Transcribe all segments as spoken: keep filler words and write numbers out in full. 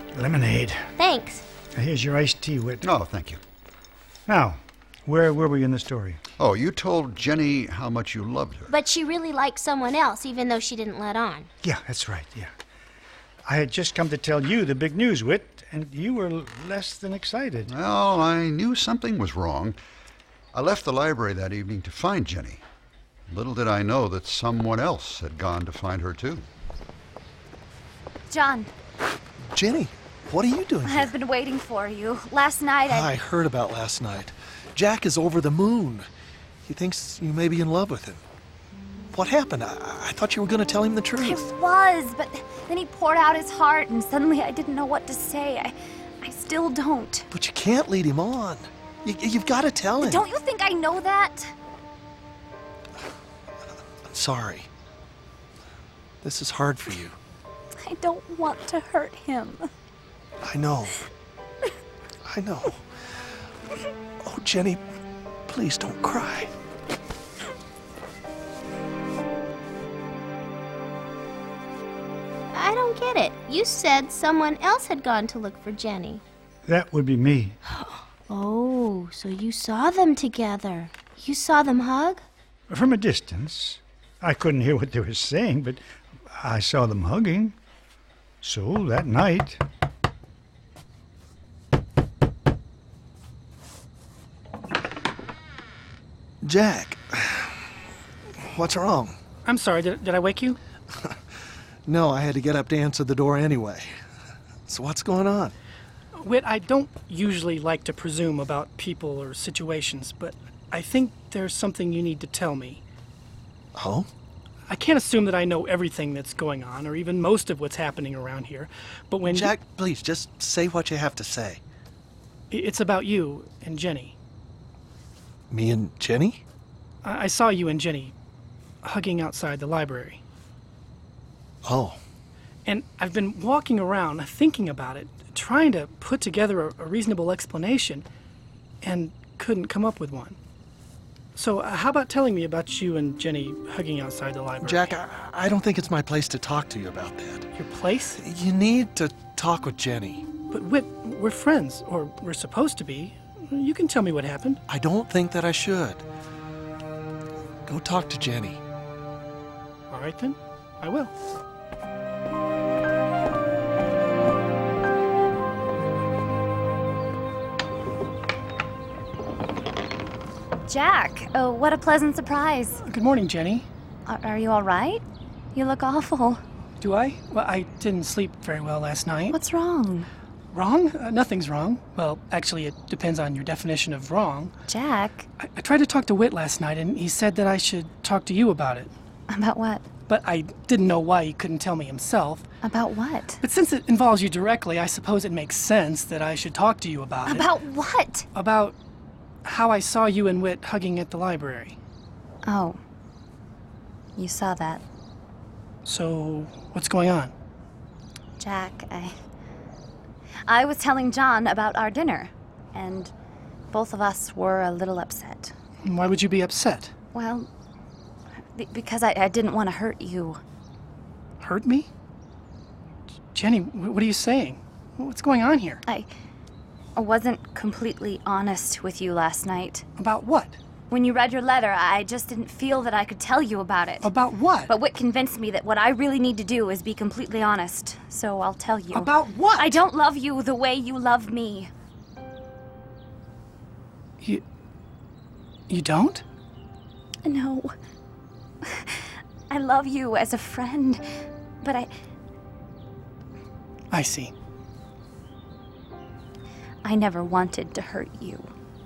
Lemonade. Thanks. Here's your iced tea, Whit. Oh, thank you. Now, where were we in the story? Oh, you told Jenny how much you loved her. But she really liked someone else, even though she didn't let on. Yeah, that's right, yeah. I had just come to tell you the big news, Whit, and you were less than excited. Well, I knew something was wrong. I left the library that evening to find Jenny. Little did I know that someone else had gone to find her, too. John. Jenny, what are you doing here? I've been waiting for you. Last night I... I heard about last night. Jack is over the moon. He thinks you may be in love with him. What happened? I, I thought you were going to tell him the truth. I was, but then he poured out his heart, and suddenly I didn't know what to say. I, I still don't. But you can't lead him on. You, you've got to tell him. Don't you think I know that? I'm sorry. This is hard for you. I don't want to hurt him. I know. I know. Oh, Jenny, please don't cry. I don't get it. You said someone else had gone to look for Jenny. That would be me. Oh, so you saw them together. You saw them hug? From a distance. I couldn't hear what they were saying, but I saw them hugging. So, that night... Jack, what's wrong? I'm sorry, did, did I wake you? No, I had to get up to answer the door anyway. So what's going on? Whit, I don't usually like to presume about people or situations, but I think there's something you need to tell me. Oh? I can't assume that I know everything that's going on, or even most of what's happening around here, but when... Jack, please, just say what you have to say. It's about you and Jenny. Me and Jenny? I, I saw you and Jenny hugging outside the library. Oh. And I've been walking around thinking about it, trying to put together a, a reasonable explanation, and couldn't come up with one. So uh, how about telling me about you and Jenny hugging outside the library? Jack, I, I don't think it's my place to talk to you about that. Your place? You need to talk with Jenny. But Whit, we're friends, or we're supposed to be. You can tell me what happened. I don't think that I should. Go talk to Jenny. All right, then. I will. Jack, oh, what a pleasant surprise. Good morning, Jenny. Are, are you all right? You look awful. Do I? Well, I didn't sleep very well last night. What's wrong? Wrong? Uh, nothing's wrong. Well, actually, it depends on your definition of wrong. Jack? I, I tried to talk to Whit last night, and he said that I should talk to you about it. About what? But I didn't know why he couldn't tell me himself. About what? But since it involves you directly, I suppose it makes sense that I should talk to you about it. About what? About how I saw you and Whit hugging at the library. Oh. You saw that. So, what's going on? Jack, I... I was telling John about our dinner, and both of us were a little upset. Why would you be upset? Well, be- because I, I didn't want to hurt you. Hurt me? Jenny, what are you saying? What's going on here? I... I wasn't completely honest with you last night. About what? When you read your letter, I just didn't feel that I could tell you about it. About what? But Whit convinced me that what I really need to do is be completely honest. So I'll tell you. About what? I don't love you the way you love me. You... You don't? No. I love you as a friend, but I... I see. I never wanted to hurt you.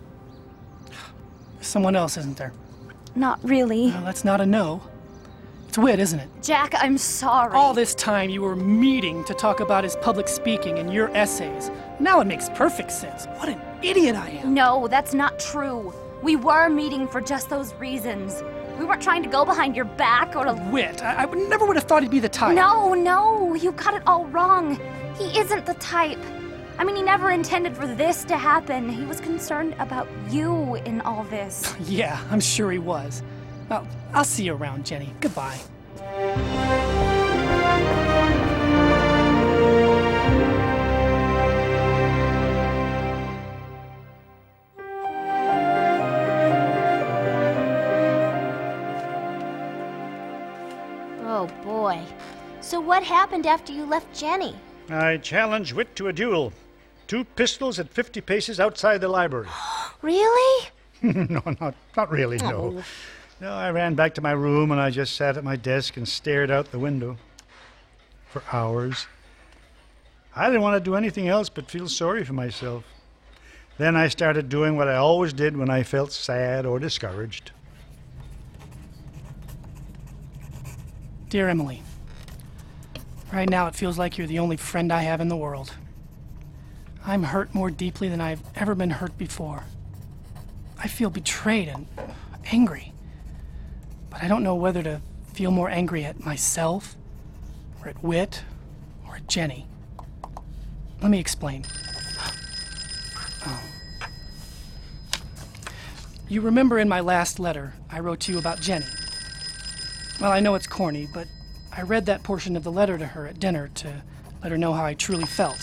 Someone else, isn't there? Not really. Well, that's not a no. It's Whit, isn't it? Jack, I'm sorry. All this time you were meeting to talk about his public speaking and your essays. Now it makes perfect sense. What an idiot I am. No, that's not true. We were meeting for just those reasons. We weren't trying to go behind your back or to... Whit, I, I would never would have thought he'd be the type. No, no, you got it all wrong. He isn't the type. I mean, he never intended for this to happen. He was concerned about you in all this. Yeah, I'm sure he was. Well, I'll see you around, Jenny. Goodbye. what happened after you left Jenny? I challenged Wit to a duel. Two pistols at fifty paces outside the library. Really? no, not, not really, no. Oh. No, I ran back to my room and I just sat at my desk and stared out the window for hours. I didn't want to do anything else but feel sorry for myself. Then I started doing what I always did when I felt sad or discouraged. Dear Emily, right now it feels like you're the only friend I have in the world. I'm hurt more deeply than I've ever been hurt before. I feel betrayed and angry, but I don't know whether to feel more angry at myself, or at Wit, or at Jenny. Let me explain. Oh. You remember in my last letter, I wrote to you about Jenny. Well, I know it's corny, but I read that portion of the letter to her at dinner to let her know how I truly felt.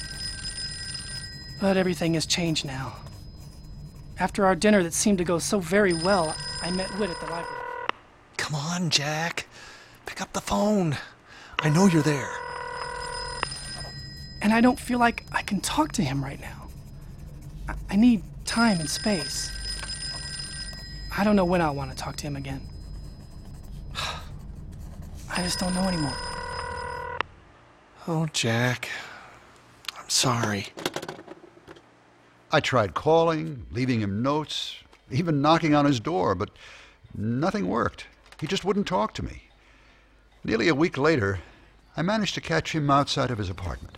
But everything has changed now. After our dinner that seemed to go so very well, I met Wit at the library. Come on, Jack. Pick up the phone. I know you're there. And I don't feel like I can talk to him right now. I, I need time and space. I don't know when I'll want to talk to him again. I just don't know anymore. Oh, Jack. I'm sorry. I tried calling, leaving him notes, even knocking on his door, but nothing worked. He just wouldn't talk to me. Nearly a week later, I managed to catch him outside of his apartment.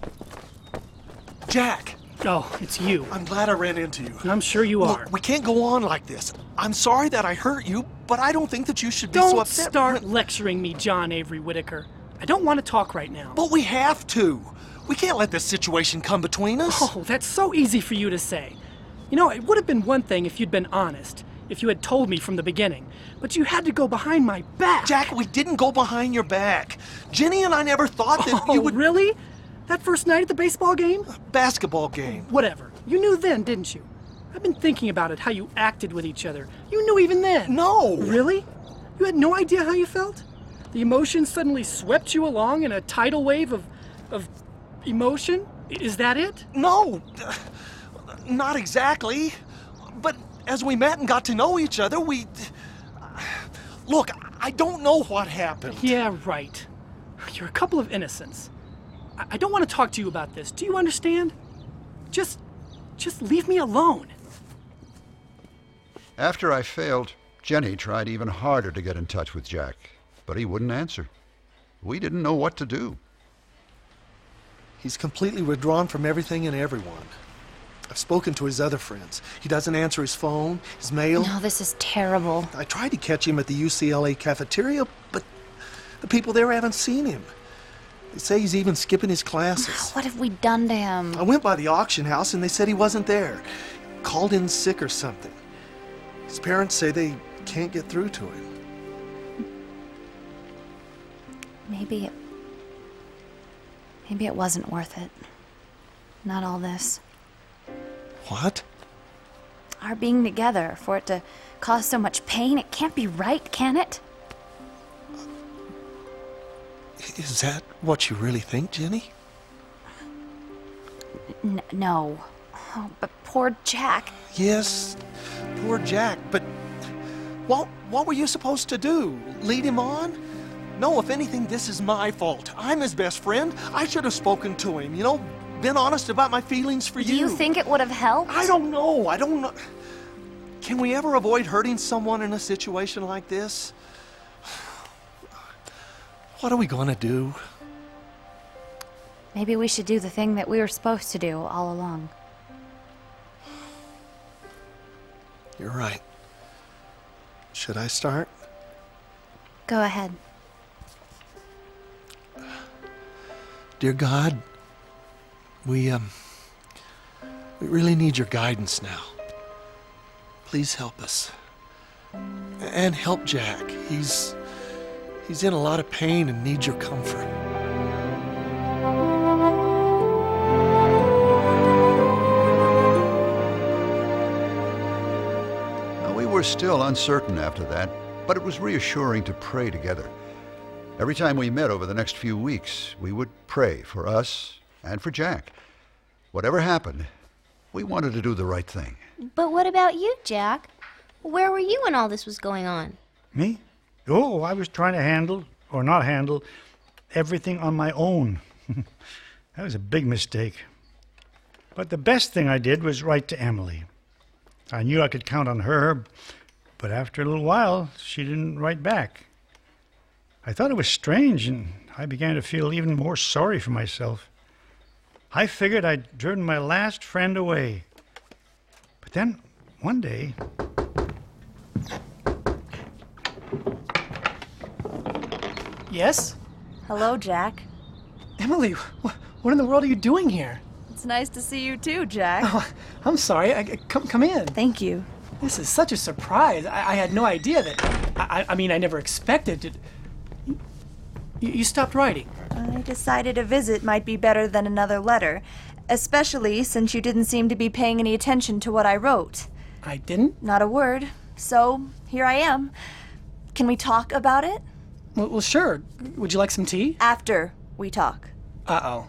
Jack! Oh, it's you. I'm glad I ran into you. I'm sure you are. Look, we can't go on like this. I'm sorry that I hurt you, but I don't think that you should be Don't so upset. start when- lecturing me, John Avery Whitaker. I don't want to talk right now. But we have to. We can't let this situation come between us. Oh, that's so easy for you to say. You know, it would have been one thing if you'd been honest, if you had told me from the beginning. But you had to go behind my back. Jack, we didn't go behind your back. Jenny and I never thought that Oh, you would... really? That first night at the baseball game? Basketball game. Whatever. You knew then, didn't you? I've been thinking about it, how you acted with each other. You knew even then. No. Really? You had no idea how you felt? The emotion suddenly swept you along in a tidal wave of... of emotion? Is that it? No. Not exactly. But as we met and got to know each other, we... Look, I don't know what happened. Yeah, right. You're a couple of innocents. I, I don't want to talk to you about this. Do you understand? Just... just leave me alone. After I failed, Jenny tried even harder to get in touch with Jack, but he wouldn't answer. We didn't know what to do. He's completely withdrawn from everything and everyone. I've spoken to his other friends. He doesn't answer his phone, his mail. No, this is terrible. I tried to catch him at the U C L A cafeteria, but the people there haven't seen him. They say he's even skipping his classes. What have we done to him? I went by the auction house and they said he wasn't there. Called in sick or something. His parents say they can't get through to him. Maybe it... Maybe it wasn't worth it. Not all this. What? Our being together, for it to cause so much pain, it can't be right, can it? Is that what you really think, Jenny? N- no. Oh, but poor Jack. Yes, poor Jack, but what, what were you supposed to do? Lead him on? No, if anything, this is my fault. I'm his best friend. I should have spoken to him, you know, been honest about my feelings for Do you. you think it would have helped? I don't know. I don't know. Can we ever avoid hurting someone in a situation like this? What are we going to do? Maybe we should do the thing that we were supposed to do all along. You're right. Should I start? Go ahead. Dear God, we, um, we really need your guidance now. Please help us. And help Jack. He's, he's in a lot of pain and needs your comfort. Now, we were still uncertain after that, but it was reassuring to pray together. Every time we met over the next few weeks, we would pray for us and for Jack. Whatever happened, we wanted to do the right thing. But what about you, Jack? Where were you when all this was going on? Me? Oh, I was trying to handle, or not handle, everything on my own. That was a big mistake. But the best thing I did was write to Emily. I knew I could count on her, but after a little while, she didn't write back. I thought it was strange, and I began to feel even more sorry for myself. I figured I'd driven my last friend away. But then, one day... Yes? Hello, Jack. Emily, wh- what in the world are you doing here? It's nice to see you too, Jack. Oh, I'm sorry. I, I- come, come in. Thank you. This is such a surprise. I, I had no idea that. I, I- I mean, I never expected it. You, you stopped writing. I decided a visit might be better than another letter, especially since you didn't seem to be paying any attention to what I wrote. I didn't? Not a word. So, here I am. Can we talk about it? Well, well, sure. Would you like some tea? After we talk. Uh-oh.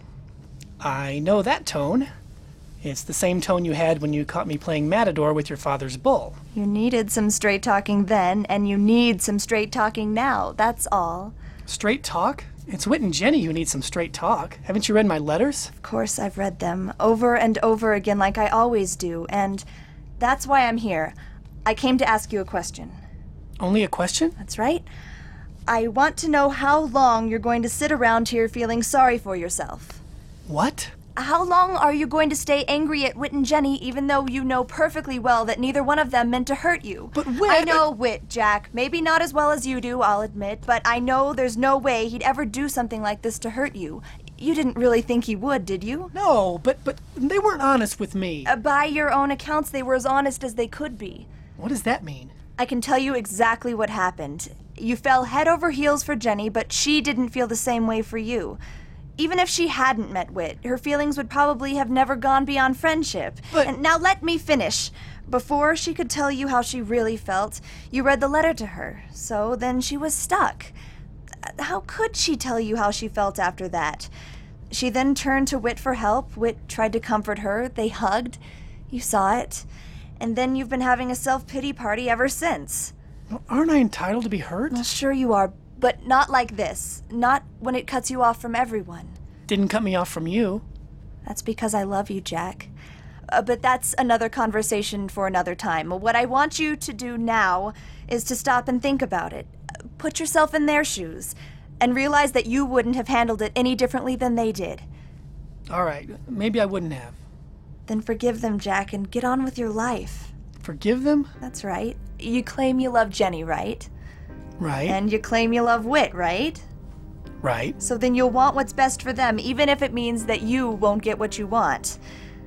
I know that tone. It's the same tone you had when you caught me playing Matador with your father's bull. You needed some straight talking then, and you need some straight talking now. That's all. Straight talk? It's Whit and Jenny who need some straight talk. Haven't you read my letters? Of course, I've read them over and over again like I always do, and that's why I'm here. I came to ask you a question. Only a question? That's right. I want to know how long you're going to sit around here feeling sorry for yourself. What? How long are you going to stay angry at Whit and Jenny even though you know perfectly well that neither one of them meant to hurt you? But Whit... I know Whit, Jack. Maybe not as well as you do, I'll admit, but I know there's no way he'd ever do something like this to hurt you. You didn't really think he would, did you? No, but but they weren't honest with me. Uh, by your own accounts, they were as honest as they could be. What does that mean? I can tell you exactly what happened. You fell head over heels for Jenny, but she didn't feel the same way for you. Even if she hadn't met Whit, her feelings would probably have never gone beyond friendship. But- And now let me finish. Before she could tell you how she really felt, you read the letter to her. So then she was stuck. How could she tell you how she felt after that? She then turned to Whit for help. Whit tried to comfort her. They hugged. You saw it. And then you've been having a self-pity party ever since. Well, aren't I entitled to be hurt? Well, sure you are, but not like this. Not when it cuts you off from everyone. Didn't cut me off from you. That's because I love you, Jack. Uh, but that's another conversation for another time. What I want you to do now is to stop and think about it. Put yourself in their shoes and realize that you wouldn't have handled it any differently than they did. All right, maybe I wouldn't have. Then forgive them, Jack, and get on with your life. Forgive them? That's right. You claim you love Jenny, right? Right. And you claim you love Whit, right? Right. So then you'll want what's best for them, even if it means that you won't get what you want.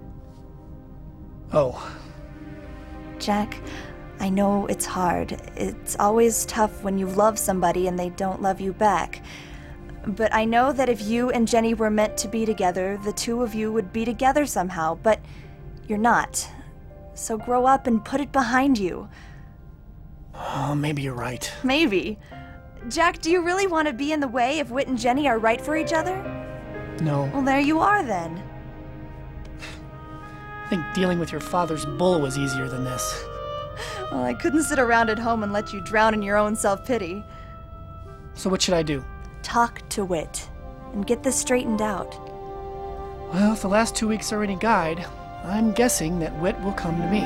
Oh. Jack, I know it's hard. It's always tough when you love somebody and they don't love you back. But I know that if you and Jenny were meant to be together, the two of you would be together somehow, but you're not. So grow up and put it behind you. Oh, maybe you're right. Maybe. Jack, do you really want to be in the way if Whit and Jenny are right for each other? No. Well, there you are then. I think dealing with your father's bull was easier than this. Well, I couldn't sit around at home and let you drown in your own self-pity. So what should I do? Talk to Whit and get this straightened out. Well, if the last two weeks are any guide, I'm guessing that Whit will come to me.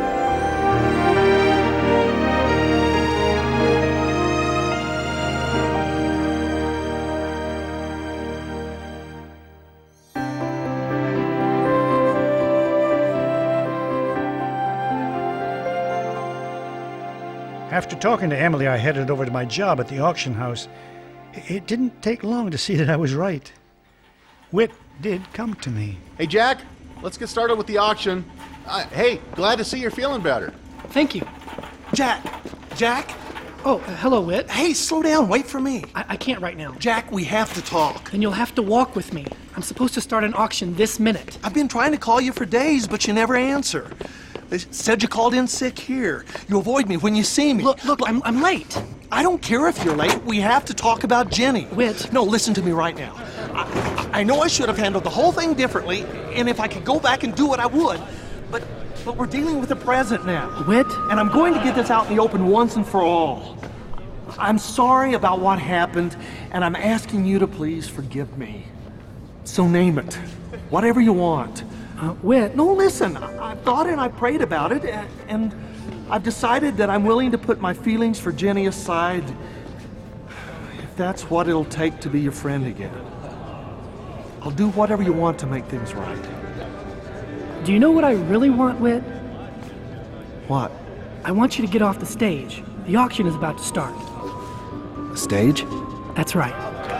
After talking to Emily, I headed over to my job at the auction house. It didn't take long to see that I was right. Whit did come to me. Hey, Jack, let's get started with the auction. Uh, hey, glad to see you're feeling better. Thank you. Jack! Jack! Oh, uh, hello, Whit. Hey, slow down. Wait for me. I-, I can't right now. Jack, we have to talk. Then you'll have to walk with me. I'm supposed to start an auction this minute. I've been trying to call you for days, but you never answer. They said you called in sick here. You avoid me when you see me. Look, look, I'm, I'm late. I don't care if you're late. We have to talk about Jenny. Whit. No, listen to me right now. I, I know I should have handled the whole thing differently, and if I could go back and do it, I would. But but we're dealing with the present now. Whit. And I'm going to get this out in the open once and for all. I'm sorry about what happened, and I'm asking you to please forgive me. So name it. Whatever you want. Uh, Whit. No, listen. I, I thought and I prayed about it, and, and I've decided that I'm willing to put my feelings for Jenny aside if that's what it'll take to be your friend again. I'll do whatever you want to make things right. Do you know what I really want, Whit? What? I want you to get off the stage. The auction is about to start. A stage? That's right.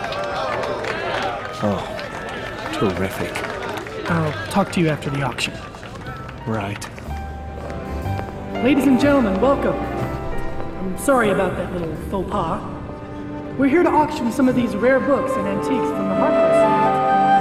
Oh, terrific. I'll talk to you after the auction. Right. Ladies and gentlemen, welcome. I'm sorry about that little faux pas. We're here to auction some of these rare books and antiques from the Harper.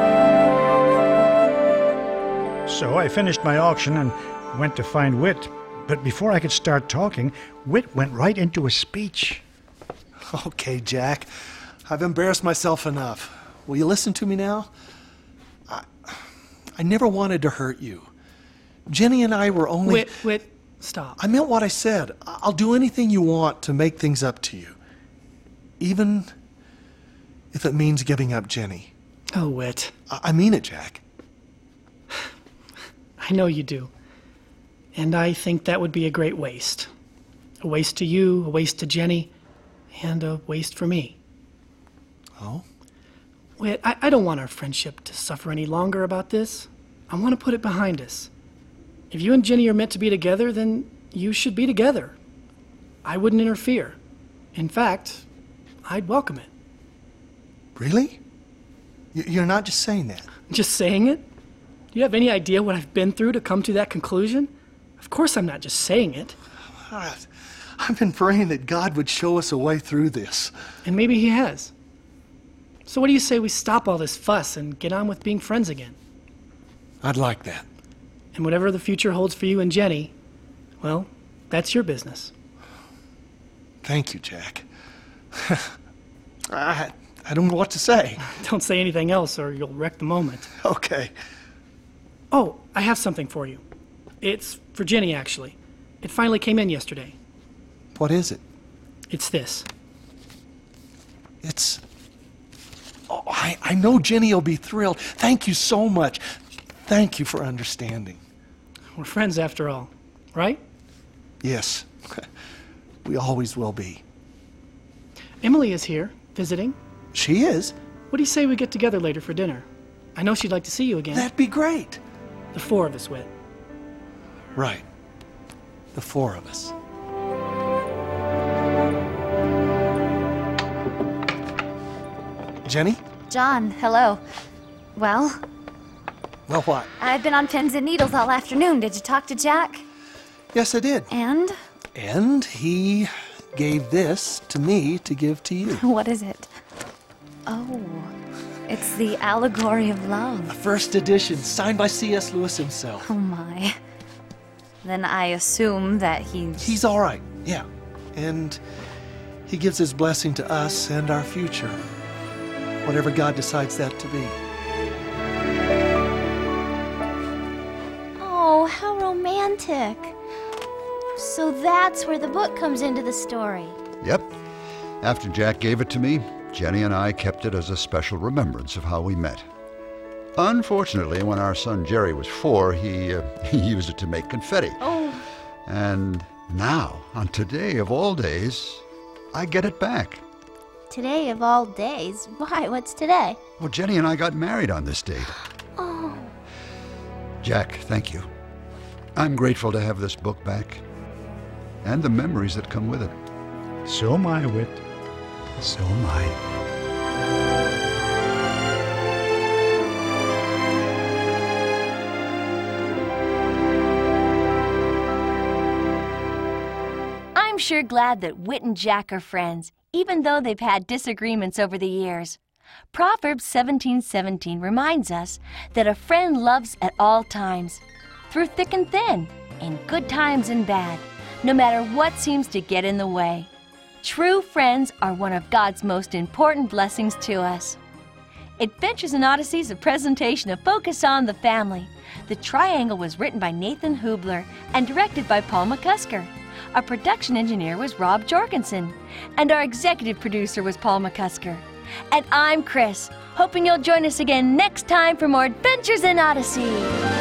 So I finished my auction and went to find Whit. But before I could start talking, Whit went right into a speech. Okay, Jack. I've embarrassed myself enough. Will you listen to me now? I, I never wanted to hurt you. Jenny and I were only... Whit, Whit, stop. I meant what I said. I'll do anything you want to make things up to you. Even if it means giving up Jenny. Oh, Whit. I, I mean it, Jack. I know you do. And I think that would be a great waste. A waste to you, a waste to Jenny, and a waste for me. Oh? Whit, I, I don't want our friendship to suffer any longer about this. I want to put it behind us. If you and Jenny are meant to be together, then you should be together. I wouldn't interfere. In fact, I'd welcome it. Really? Y- You're not just saying that? Just saying it? Do you have any idea what I've been through to come to that conclusion? Of course I'm not just saying it. I've been praying that God would show us a way through this. And maybe he has. So what do you say we stop all this fuss and get on with being friends again? I'd like that. And whatever the future holds for you and Jenny, well, that's your business. Thank you, Jack. I, I don't know what to say. Don't say anything else or you'll wreck the moment. Okay. Oh, I have something for you. It's for Jenny, actually. It finally came in yesterday. What is it? It's this. It's... Oh, I, I know Jenny will be thrilled. Thank you so much. Thank you for understanding. We're friends after all, right? Yes. We always will be. Emily is here, visiting. She is? What do you say we get together later for dinner? I know she'd like to see you again. That'd be great. The four of us, Whit. Right. The four of us. Jenny? John, hello. Well, Well, what? I've been on pins and needles all afternoon. Did you talk to Jack? Yes, I did. And? And he gave this to me to give to you. What is it? Oh, it's the Allegory of Love. A first edition, signed by C S Lewis himself. Oh my. Then I assume that he's... He's all right, yeah. And he gives his blessing to us and our future. Whatever God decides that to be. Oh, how romantic. So that's where the book comes into the story. Yep. After Jack gave it to me, Jenny and I kept it as a special remembrance of how we met. Unfortunately, when our son Jerry was four, he, uh, he used it to make confetti. Oh. And now, on today of all days, I get it back. Today of all days? Why, what's today? Well, Jenny and I got married on this date. Oh. Jack, thank you. I'm grateful to have this book back and the memories that come with it. So am I, Whit. So am I. I'm sure glad that Whit and Jack are friends, even though they've had disagreements over the years. Proverbs seventeen seventeen reminds us that a friend loves at all times, through thick and thin, in good times and bad, no matter what seems to get in the way. True friends are one of God's most important blessings to us. Adventures in Odyssey is a presentation of Focus on the Family. The Triangle was written by Nathan Hubler and directed by Paul McCusker. Our production engineer was Rob Jorgensen, and our executive producer was Paul McCusker. And I'm Chris, hoping you'll join us again next time for more Adventures in Odyssey.